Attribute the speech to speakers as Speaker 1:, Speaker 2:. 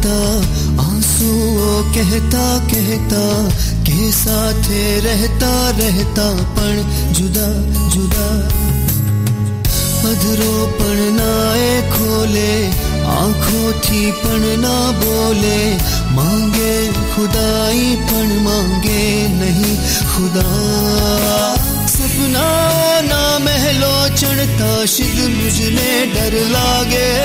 Speaker 1: कहता आंसुओं कहता कहता के साथे रहता रहता पण जुदा जुदा अधरो पण नाए खोले आँखों थी पण ना बोले मांगे खुदाई पण मांगे नहीं खुदा सपना ना महलो चढ़ता शिद मुझने डर लागे